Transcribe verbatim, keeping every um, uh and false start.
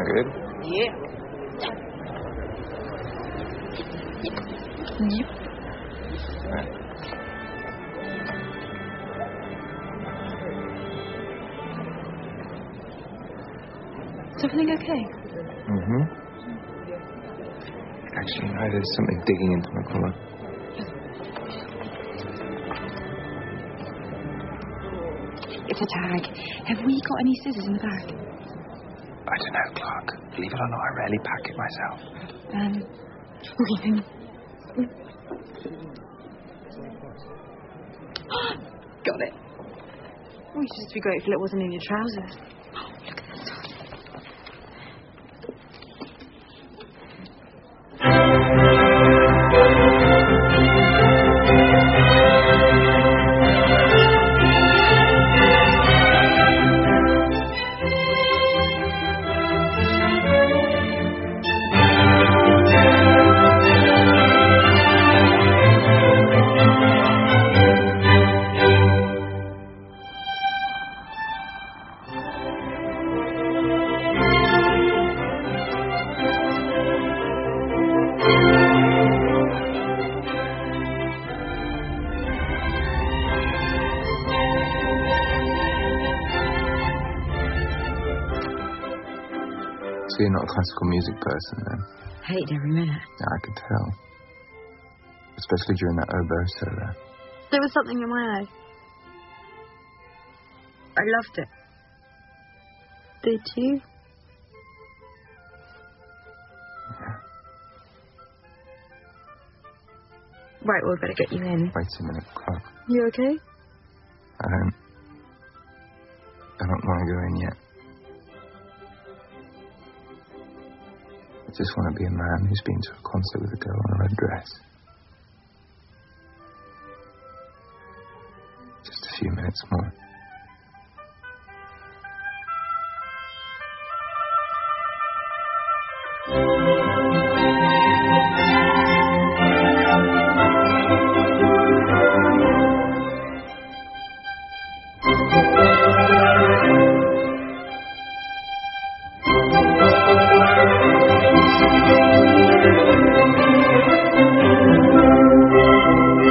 Good? Yeah. Yep. Right. Is everything okay? Mm-hmm. Actually, no, there's something digging into my collar. It's a tag. Have we got any scissors in the bag? I don't know, Clark. Believe it or not, I rarely pack it myself. Um, breathing. Got it. Oh, you'd just be grateful it wasn't in your trousers. Oh, look at this stuff. So you're not a classical music person, then? Hated every minute. Yeah, I could tell. Especially during that oboe solo. There was something in my eye. I loved it. Did you? Yeah. Right, well, we better get you in. Wait a minute, Clark. You okay? I don't... I don't want to go in yet. I just want to be a man who's been to a concert with a girl in a red dress. Just a few minutes more. Thank you.